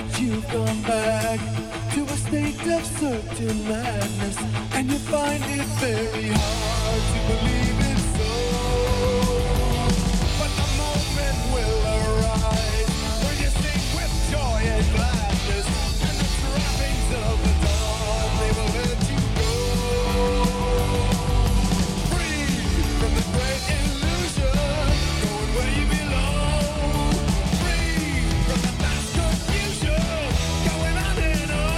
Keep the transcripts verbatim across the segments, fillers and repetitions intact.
that you've gone back to a state of certain madness, and you find it very hard to believe it's so. But the moment will arise where you sing with joy and gladness, and the trappings of the dawn, they will let you go. Free from the great illusion, going where you belong. Free from the mass confusion, going on and on.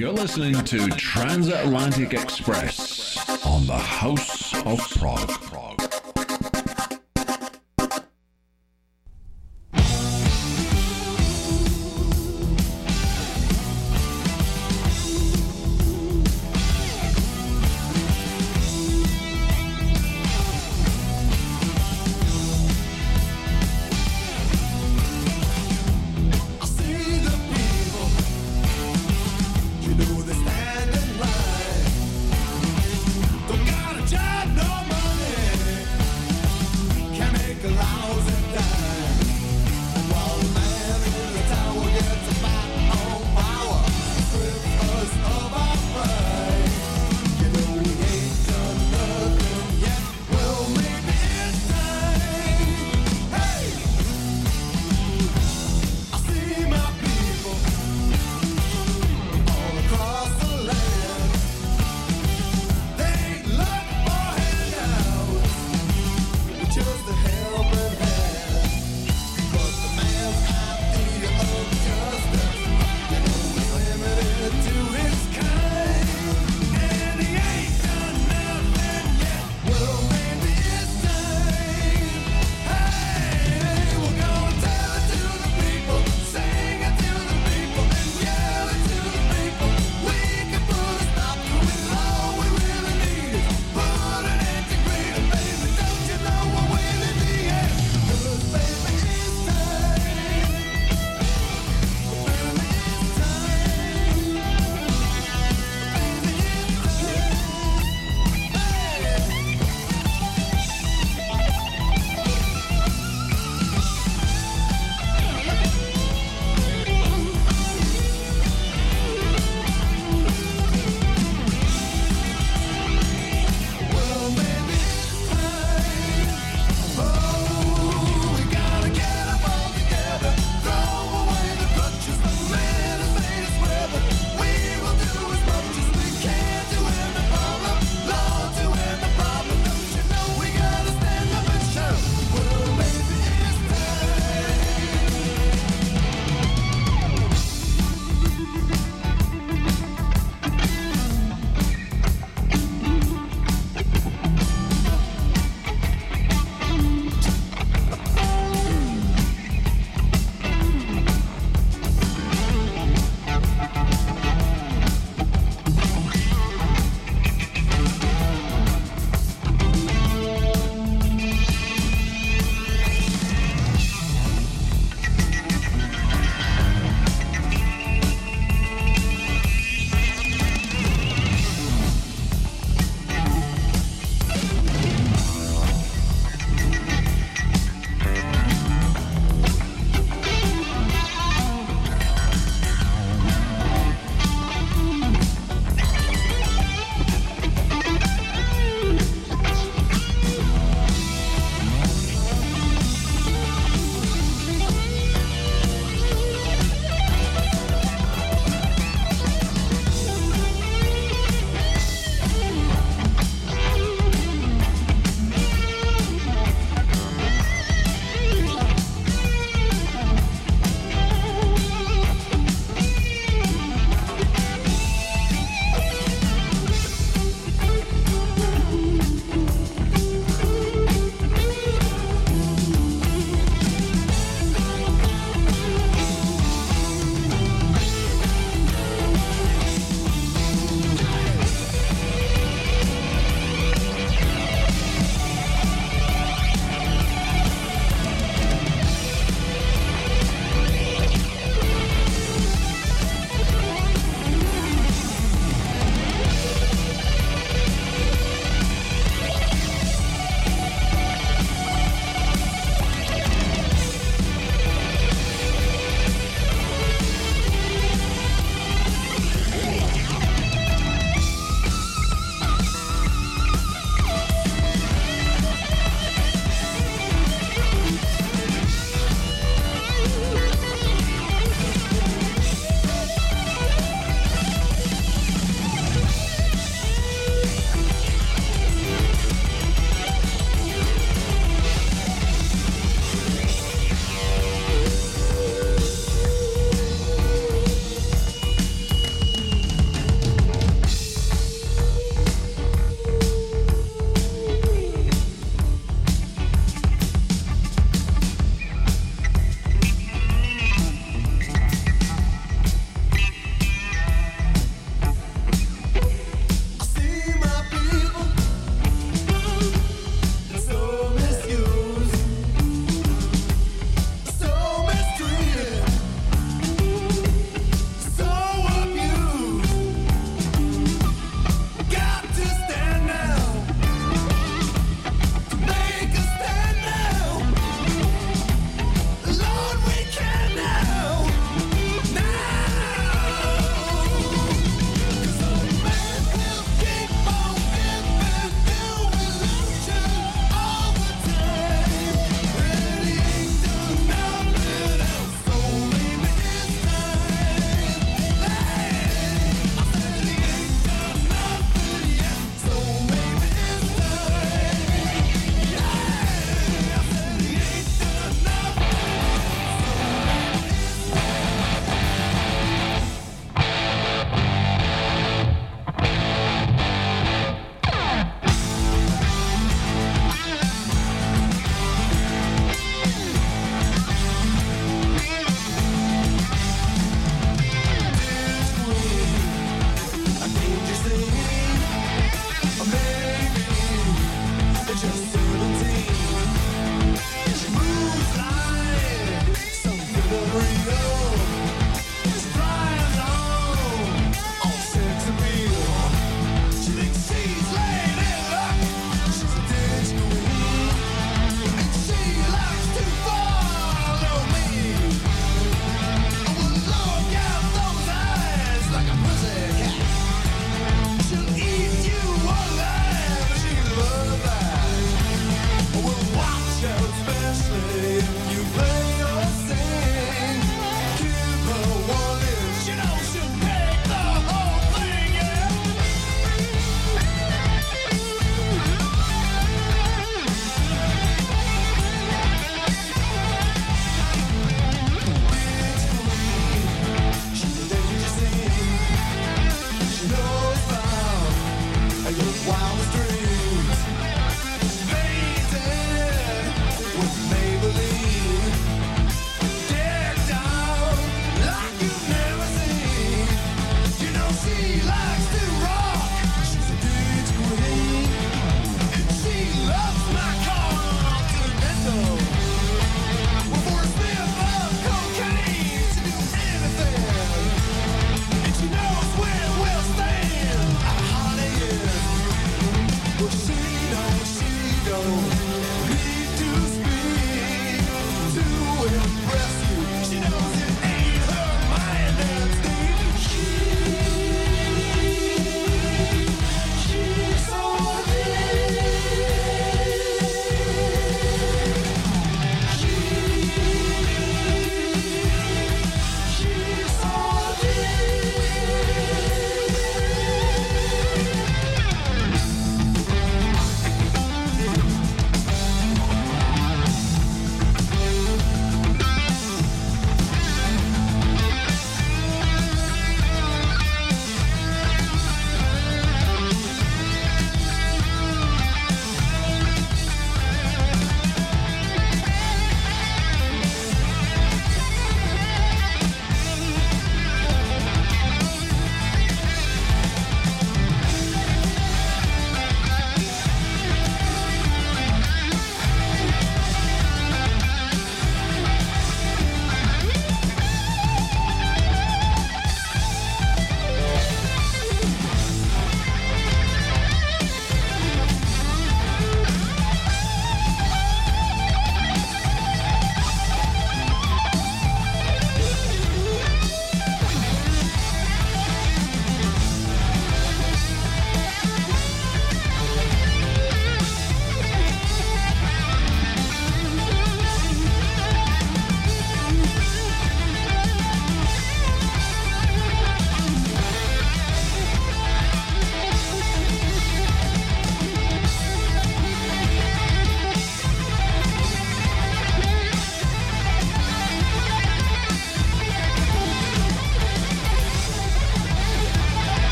You're listening to Transatlantic Express on the House of Prog. Don't got a job, no money.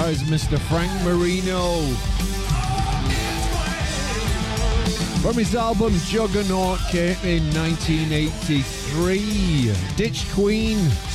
There's Mister Frank Marino from his album Juggernaut, came in nineteen eighty-three. Ditch Queen.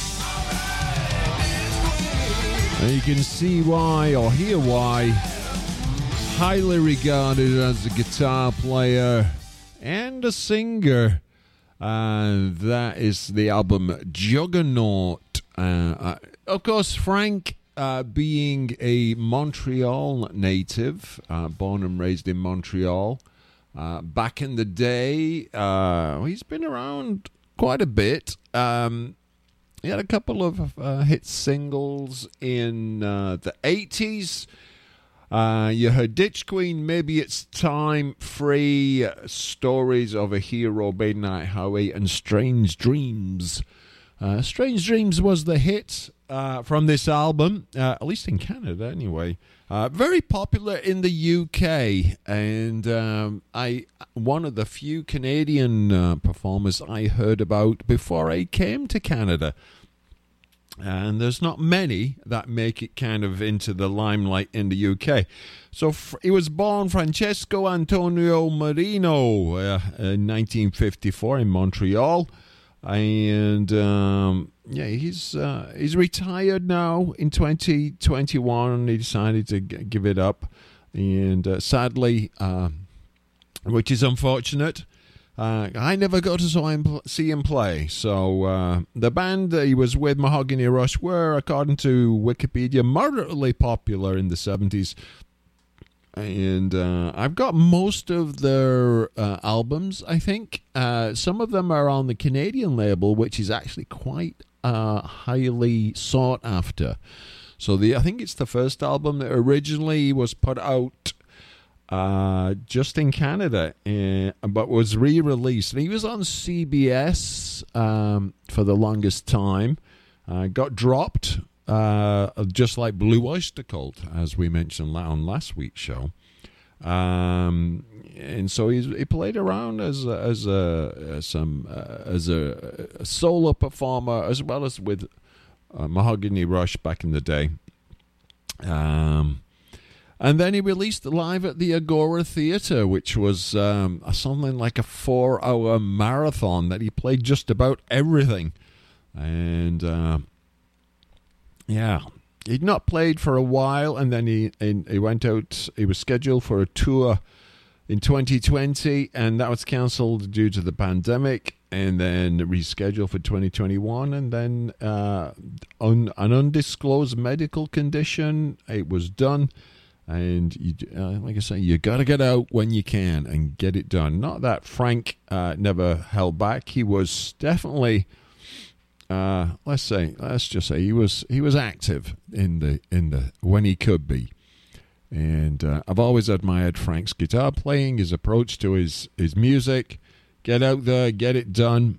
And you can see why, or hear why, highly regarded as a guitar player and a singer. And that is the album Juggernaut. Uh, uh, of course, Frank, uh, being a Montreal native, uh, born and raised in Montreal, uh, back in the day, uh, he's been around quite a bit. Um, he had a couple of uh, hit singles in uh, the eighties. Uh, you heard Ditch Queen, Maybe It's Time, Free, uh, Stories of a Hero, Midnight Highway, and Strange Dreams. Uh, Strange Dreams was the hit uh, from this album, uh, at least in Canada anyway. Uh, very popular in the U K, and um, I one of the few Canadian uh, performers I heard about before I came to Canada. And there's not many that make it kind of into the limelight in the U K. So f- he was born Francesco Antonio Marino uh, in nineteen fifty-four in Montreal. And um, yeah, he's uh, he's retired now in twenty twenty-one. He decided to g- give it up. And uh, sadly, uh, which is unfortunate, Uh, I never got to saw him, see him play. So uh, the band that he was with, Mahogany Rush, were, according to Wikipedia, moderately popular in the seventies. And uh, I've got most of their uh, albums, I think. Uh, some of them are on the Canadian label, which is actually quite uh, highly sought after. So the I think it's the first album that originally was put out Uh, just in Canada, uh, but was re-released. And he was on C B S um, for the longest time. Uh, got dropped, uh, just like Blue Oyster Cult, as we mentioned on last week's show. Um, and so he's, he played around as a, as a as some uh, as a, a solo performer, as well as with uh, Mahogany Rush back in the day. Um. And then he released Live at the Agora Theatre, which was um, something like a four-hour marathon that he played just about everything. And, uh, yeah, he'd not played for a while, and then he, he went out, he was scheduled for a tour in twenty twenty, and that was cancelled due to the pandemic, and then rescheduled for twenty twenty-one, and then uh, on an undisclosed medical condition, it was done. And you, uh, like I say, you got to get out when you can and get it done. Not that Frank uh, never held back. He was definitely, uh, let's say, let's just say, he was he was active in the in the when he could be. And uh, I've always admired Frank's guitar playing, his approach to his his music. Get out there, get it done.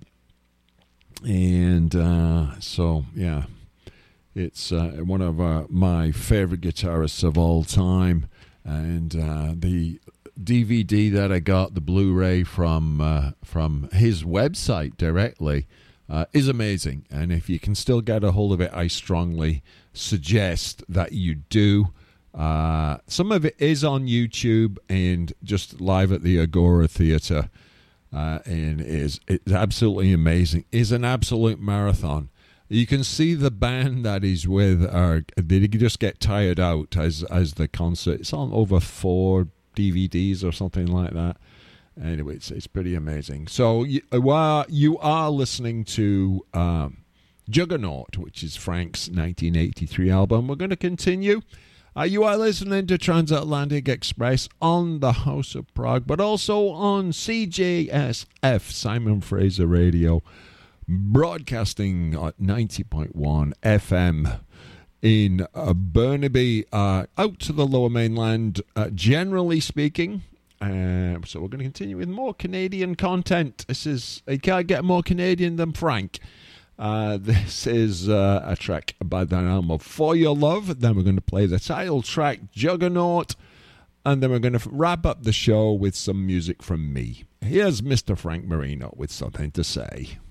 And uh, so, yeah. It's uh, one of uh, my favorite guitarists of all time, and uh, the D V D that I got, the Blu-ray from uh, from his website directly, uh, is amazing. And if you can still get a hold of it, I strongly suggest that you do. Uh, some of it is on YouTube and just live at the Agora Theatre, uh, and is it's absolutely amazing. It's an absolute marathon. You can see the band that he's with are they just get tired out as as the concert. It's on over four D V Ds or something like that. Anyway, it's it's pretty amazing. So you, while you are listening to um, Juggernaut, which is Frank's nineteen eighty-three album, we're going to continue. Uh, you are listening to Transatlantic Express on the House of Prague, but also on C J S F, Simon Fraser Radio, broadcasting at ninety point one F M in uh, Burnaby, uh, out to the Lower Mainland, uh, generally speaking. Uh, so we're going to continue with more Canadian content. This is, you can't get more Canadian than Frank. Uh, this is uh, a track by the name of For Your Love. Then we're going to play the title track, Juggernaut. And then we're going to wrap up the show with some music from me. Here's Mister Frank Marino with something to say.